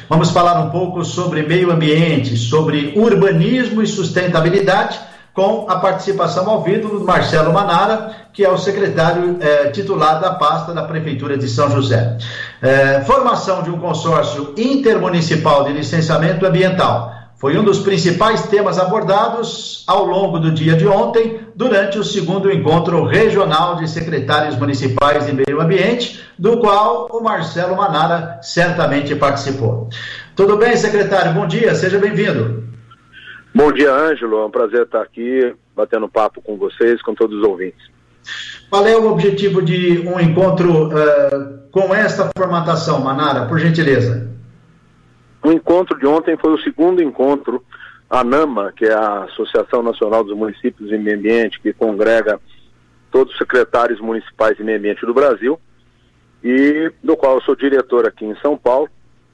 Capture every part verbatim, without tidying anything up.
Vamos falar um pouco sobre meio ambiente, sobre urbanismo e sustentabilidade, com a participação ao vivo do Marcelo Manara, que é o secretário eh, titular da pasta da Prefeitura de São José. Eh, formação de um consórcio intermunicipal de licenciamento ambiental foi um dos principais temas abordados ao longo do dia de ontem, durante o segundo encontro regional de secretários municipais de meio ambiente, do qual o Marcelo Manara certamente participou. Tudo bem, secretário? Bom dia, seja bem-vindo. Bom dia, Ângelo. É um prazer estar aqui batendo papo com vocês, com todos os ouvintes. Qual é o objetivo de um encontro uh, com esta formatação, Manara, por gentileza? O encontro de ontem foi o segundo encontro, a ANAMA, que é a Associação Nacional dos Municípios de Meio Ambiente, que congrega todos os secretários municipais de meio ambiente do Brasil, e do qual eu sou diretor aqui em São Paulo,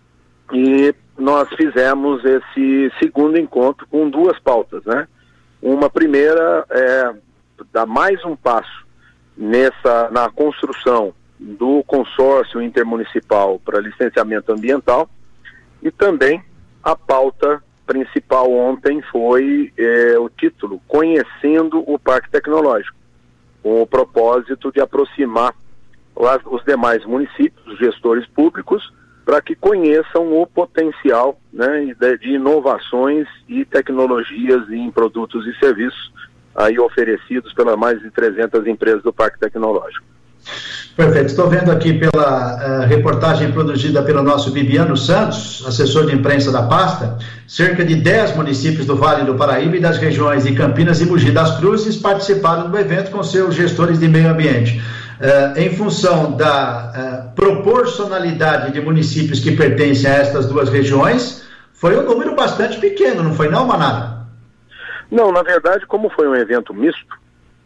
e nós fizemos esse segundo encontro com duas pautas, né? Uma primeira é dar mais um passo nessa, na construção do consórcio intermunicipal para licenciamento ambiental, e também a pauta principal ontem foi é, o título Conhecendo o Parque Tecnológico, com o propósito de aproximar as, os demais municípios, os gestores públicos, para que conheçam o potencial, né, de, de inovações e tecnologias em produtos e serviços aí oferecidos pelas mais de trezentas empresas do Parque Tecnológico. Perfeito. Estou vendo aqui pela uh, reportagem produzida pelo nosso Bibiano Santos, assessor de imprensa da pasta, cerca de dez municípios do Vale do Paraíba e das regiões de Campinas e Mogi das Cruzes participaram do evento com seus gestores de meio ambiente. Uh, em função da uh, proporcionalidade de municípios que pertencem a estas duas regiões, foi um número bastante pequeno, não foi não, Manara? Não, na verdade, como foi um evento misto,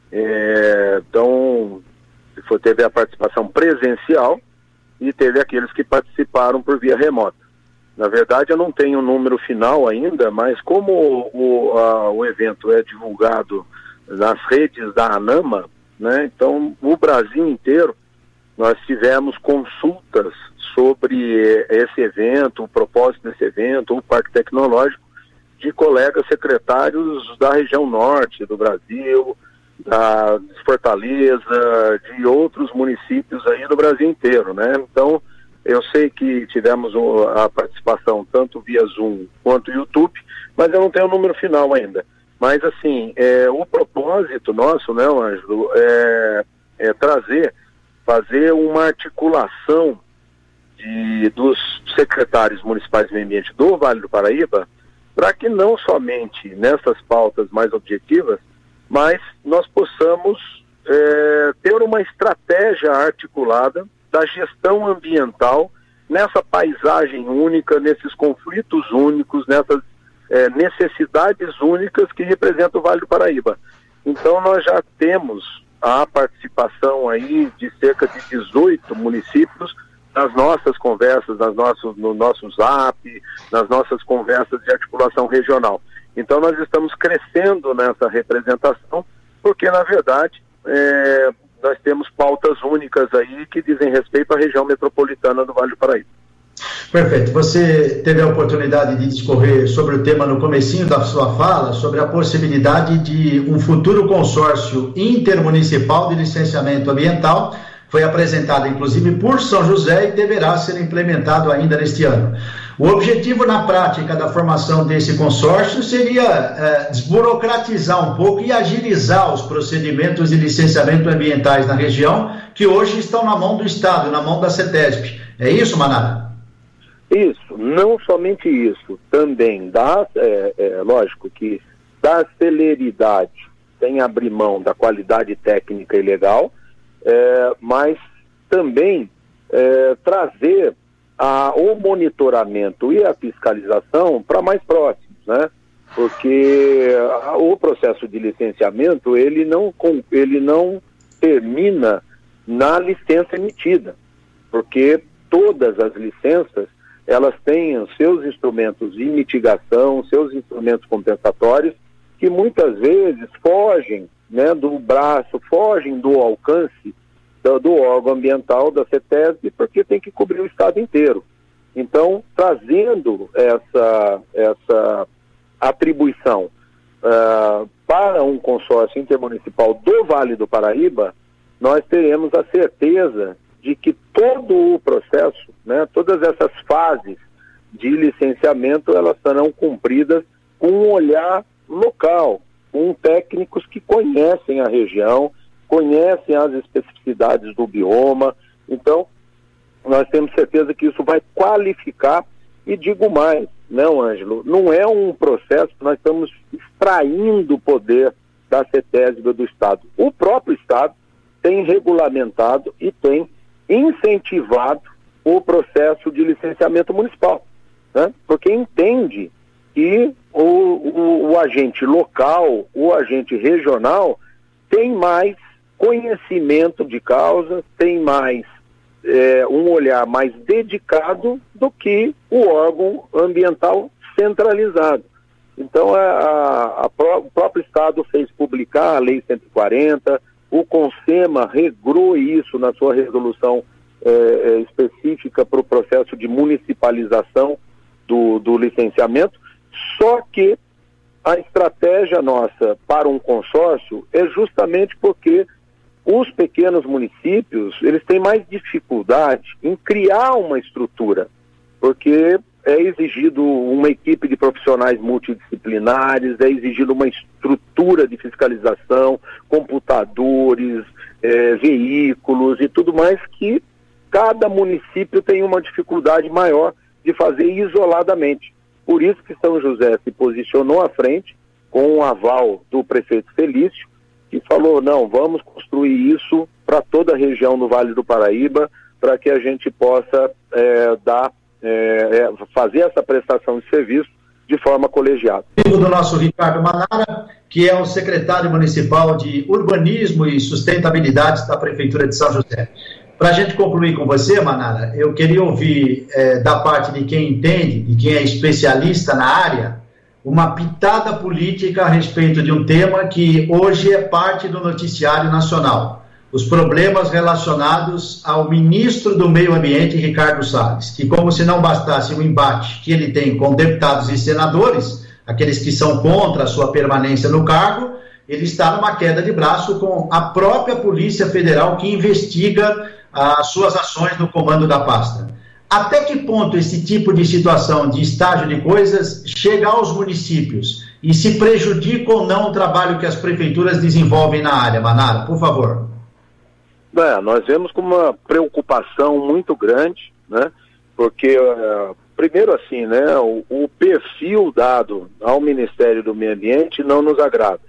é, então foi, teve a participação presencial e teve aqueles que participaram por via remota. Na verdade, eu não tenho o número final ainda, mas como o, o, a, o evento é divulgado nas redes da ANAMA, né? Então, o Brasil inteiro, nós tivemos consultas sobre esse evento, o propósito desse evento, o Parque Tecnológico, de colegas secretários da região norte do Brasil, da Fortaleza, de outros municípios aí do Brasil inteiro, né? Então, eu sei que tivemos a participação tanto via Zoom quanto YouTube, mas eu não tenho o número final ainda. Mas, assim, é, o propósito nosso, né, Ângelo, é, é trazer, fazer uma articulação de, dos secretários municipais de meio ambiente do Vale do Paraíba, para que não somente nessas pautas mais objetivas, mas nós possamos é, ter uma estratégia articulada da gestão ambiental nessa paisagem única, nesses conflitos únicos, nessas É, necessidades únicas que representam o Vale do Paraíba. Então nós já temos a participação aí de cerca de dezoito municípios nas nossas conversas, nas nossos, no nosso Zap, nas nossas conversas de articulação regional. Então nós estamos crescendo nessa representação, porque na verdade é, nós temos pautas únicas aí que dizem respeito à região metropolitana do Vale do Paraíba. Perfeito. Você teve a oportunidade de discorrer sobre o tema no comecinho da sua fala, sobre a possibilidade de um futuro consórcio intermunicipal de licenciamento ambiental. Foi apresentado, inclusive, por São José e deverá ser implementado ainda neste ano. O objetivo, na prática, da formação desse consórcio seria é, desburocratizar um pouco e agilizar os procedimentos de licenciamento ambientais na região, que hoje estão na mão do Estado, na mão da CETESB. É isso, Manara? Isso, não somente isso, também dá, é, é, lógico que da celeridade sem abrir mão da qualidade técnica e legal, é, mas também é, trazer a, o monitoramento e a fiscalização para mais próximos, né? Porque a, o processo de licenciamento, ele não, ele não termina na licença emitida, porque todas as licenças elas têm os seus instrumentos de mitigação, seus instrumentos compensatórios, que muitas vezes fogem, né, do braço, fogem do alcance do, do órgão ambiental, da CETESB, porque tem que cobrir o estado inteiro. Então, trazendo essa, essa atribuição uh, para um consórcio intermunicipal do Vale do Paraíba, nós teremos a certeza de que todo o processo, né, todas essas fases de licenciamento, elas serão cumpridas com um olhar local, com técnicos que conhecem a região, conhecem as especificidades do bioma. Então, nós temos certeza que isso vai qualificar, e digo mais, não, Ângelo, não é um processo que nós estamos extraindo o poder da CETESB do Estado. O próprio Estado tem regulamentado e tem incentivado o processo de licenciamento municipal, né? Porque entende que o, o, o agente local, o agente regional, tem mais conhecimento de causa, tem mais é, um olhar mais dedicado do que o órgão ambiental centralizado. Então, a, a, a pró- o próprio Estado fez publicar a Lei cento e quarenta, o CONSEMA regrou isso na sua resolução é, é, específica para o processo de municipalização do, do licenciamento, só que a estratégia nossa para um consórcio é justamente porque os pequenos municípios, eles têm mais dificuldade em criar uma estrutura, porque é exigido uma equipe de profissionais multidisciplinares, é exigido uma estrutura de fiscalização, computadores, é, veículos e tudo mais, que cada município tem uma dificuldade maior de fazer isoladamente. Por isso que São José se posicionou à frente, com o aval do prefeito Felício, que falou, não, vamos construir isso para toda a região do Vale do Paraíba, para que a gente possa é, dar, é, é, fazer essa prestação de serviço de forma colegiada. Do nosso Ricardo Manara, que é o secretário municipal de Urbanismo e Sustentabilidade da Prefeitura de São José. Para a gente concluir com você, Manara, eu queria ouvir é, da parte de quem entende, de quem é especialista na área, uma pitada política a respeito de um tema que hoje é parte do noticiário nacional. Os problemas relacionados ao ministro do Meio Ambiente, Ricardo Salles, que, como se não bastasse o embate que ele tem com deputados e senadores, aqueles que são contra a sua permanência no cargo, ele está numa queda de braço com a própria Polícia Federal, que investiga as suas ações no comando da pasta. Até que ponto esse tipo de situação, de estágio de coisas, chega aos municípios e se prejudica ou não o trabalho que as prefeituras desenvolvem na área? Manara, por favor. É, nós vemos com uma preocupação muito grande, né? Porque, uh, primeiro assim, né, o, o perfil dado ao Ministério do Meio Ambiente não nos agrada.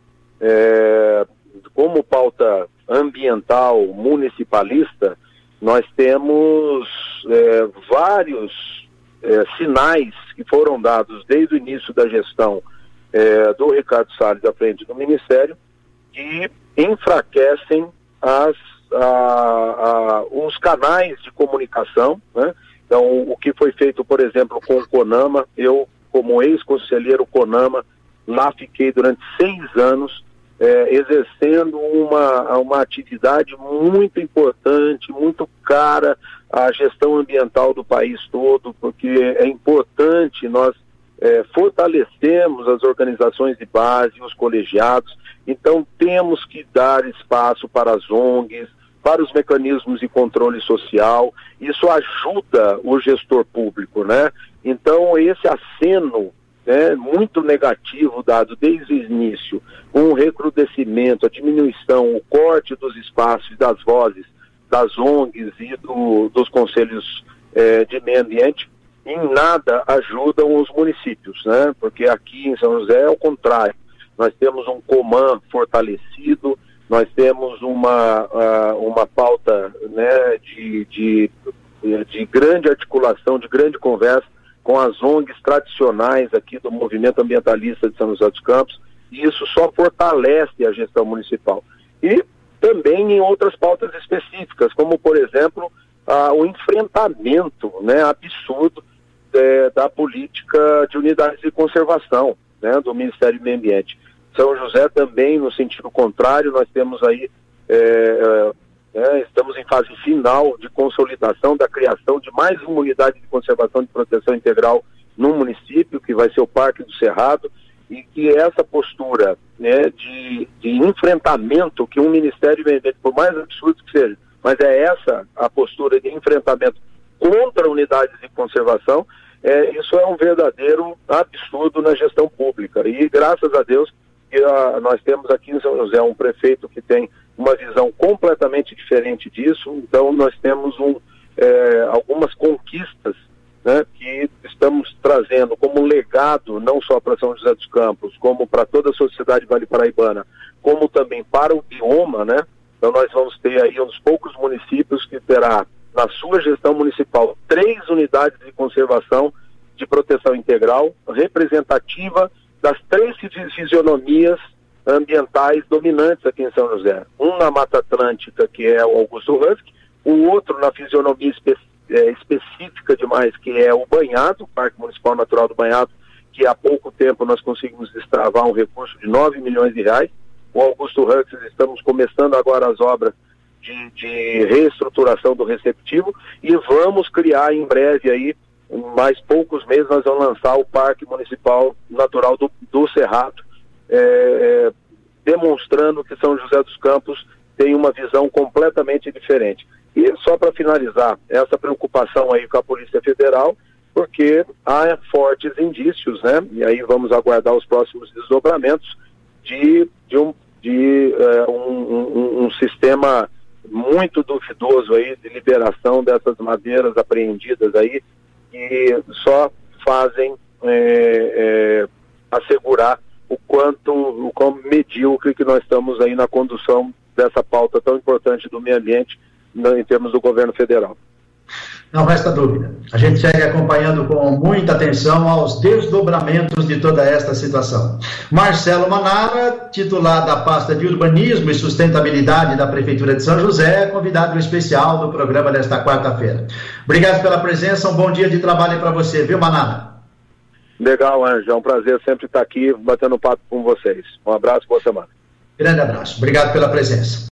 É, como pauta ambiental municipalista, nós temos é, vários é, sinais que foram dados desde o início da gestão é, do Ricardo Salles à frente do Ministério, que enfraquecem as, a, a, os canais de comunicação, né? Então, o que foi feito, por exemplo, com o CONAMA, eu, como ex-conselheiro CONAMA, lá fiquei durante seis anos, É, exercendo uma, uma atividade muito importante, muito cara à gestão ambiental do país todo, porque é importante nós é, fortalecermos as organizações de base, os colegiados. Então temos que dar espaço para as O N Gs, para os mecanismos de controle social. Isso ajuda o gestor público, né? Então esse aceno É, muito negativo dado desde o início, com o recrudescimento, a diminuição, o corte dos espaços e das vozes das O N Gs e do, dos conselhos é, de meio ambiente, em nada ajudam os municípios, né? Porque aqui em São José é o contrário. Nós temos um COMAN fortalecido, nós temos uma, uh, uma pauta, né, de, de, de grande articulação, de grande conversa com as O N Gs tradicionais aqui do movimento ambientalista de São José dos Campos, e isso só fortalece a gestão municipal. E também em outras pautas específicas, como, por exemplo, ah, o enfrentamento, né, absurdo é, da política de unidades de conservação, né, do Ministério do Meio Ambiente. São José também, no sentido contrário, nós temos aí é, né? Estamos em fase final de consolidação da criação de mais uma unidade de conservação de proteção integral no município, que vai ser o Parque do Cerrado, e que essa postura, né, de, de enfrentamento que um ministério vem, por mais absurdo que seja, mas é essa a postura de enfrentamento contra unidades de conservação, é, isso é um verdadeiro absurdo na gestão pública. E graças a Deus que a, nós temos aqui em São José um prefeito que tem uma visão completamente diferente disso. Então nós temos um, é, algumas conquistas, né, que estamos trazendo como legado, não só para São José dos Campos, como para toda a sociedade vale-paraibana, como também para o bioma, né? Então nós vamos ter aí um dos poucos municípios que terá na sua gestão municipal três unidades de conservação de proteção integral, representativa das três fisionomias ambientais dominantes aqui em São José. Um na Mata Atlântica, que é o Augusto Husky, o outro na fisionomia específica, É, específica demais, que é o Banhado, o Parque Municipal Natural do Banhado, que há pouco tempo nós conseguimos destravar um recurso de nove milhões de reais. O Augusto Husky, estamos começando agora as obras de, de reestruturação do receptivo e vamos criar em breve aí, em mais poucos meses, nós vamos lançar o Parque Municipal Natural do, do Cerrado, é, demonstrando que São José dos Campos tem uma visão completamente diferente. E só para finalizar, essa preocupação aí com a Polícia Federal, porque há fortes indícios, né? E aí vamos aguardar os próximos desdobramentos de, de, um, de uh, um, um, um sistema muito duvidoso aí de liberação dessas madeiras apreendidas aí, que só fazem é, é, assegurar o quanto, o quão medíocre que nós estamos aí na condução dessa pauta tão importante do meio ambiente em termos do governo federal. Não resta dúvida. A gente segue acompanhando com muita atenção aos desdobramentos de toda esta situação. Marcelo Manara, titular da pasta de Urbanismo e Sustentabilidade da Prefeitura de São José, convidado especial do programa desta quarta-feira. Obrigado pela presença, um bom dia de trabalho para você, viu, Manara? Legal, Anjo, é um prazer sempre estar aqui batendo papo com vocês. Um abraço, boa semana. Grande abraço, obrigado pela presença.